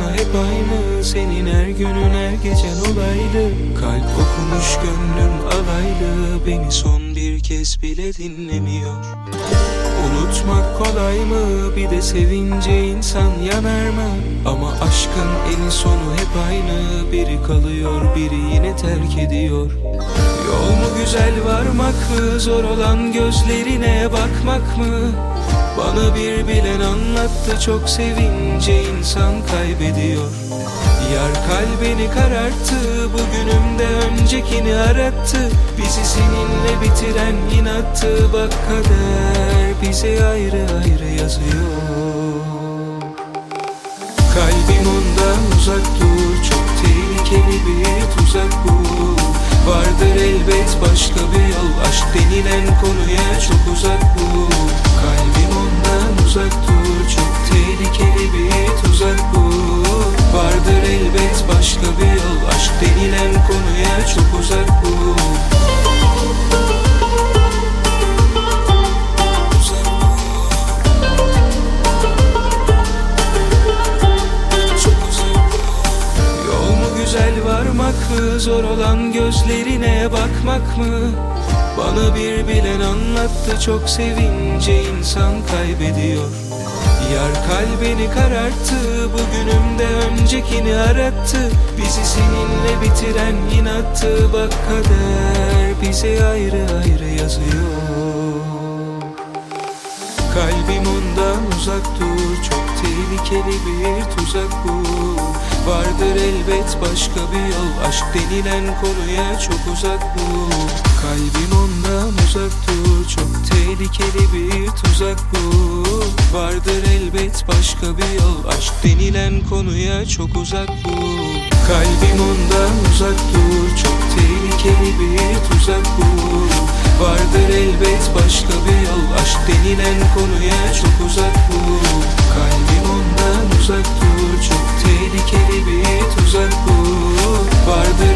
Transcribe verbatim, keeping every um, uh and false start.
sana hep aynı. Senin her günün her gecen olaylı. Kalp okumuş gönlüm alaylı. Beni son bir kez bile dinlemiyor. Unutmak kolay mı? Bir de sevince insan yanar mı? Ama aşkın eni sonu hep aynı. Biri kalıyor, biri yine terk ediyor. Yol mu güzel, varmak mı? Zor olan gözlerine bakmak mı? Bana bir bilen anlattı, çok sevince insan kaybediyor. Yar kalbini kararttı, bugünümde öncekini arattı. Bizi seninle bitiren inattı. Bak kader bizi ayrı ayrı yazıyor. Kalbim ondan uzak dur, çok tehlikeli bir tuzak bu. Vardır elbet başka bir yol, aşk denilen konuya çok uzak bu. Kalbim ondan uzak dur, çok tehlikeli bir tuzak bu. Vardır elbet başka bir yol, aşk denilen konuya çok uzak bu. Varmak mı? Zor olan gözlerine bakmak mı? Bana bir bilen anlattı, çok sevince insan kaybediyor. Yar kalbini kararttı, bugünümde öncekini arattı. Bizi seninle bitiren inattı. Bak kader bizi ayrı ayrı yazıyor. Kalbim ondan uzak dur, çok tehlikeli bir tuzak bu. Vardır elbet başka bir yol, aşk denilen konuya çok uzak bu. Kalbim ondan uzak dur, çok tehlikeli bir tuzak bu. Vardır elbet başka bir yol, aşk denilen konuya çok uzak bu. Kalbim ondan uzak dur, çok tehlikeli bir tuzak bu. Vardır elbet başka bir yol, aşk denilen konuya çok uzak bu. Kalbim ondan uzak dur, çok tehlikeli bir tuzak bu. Vardır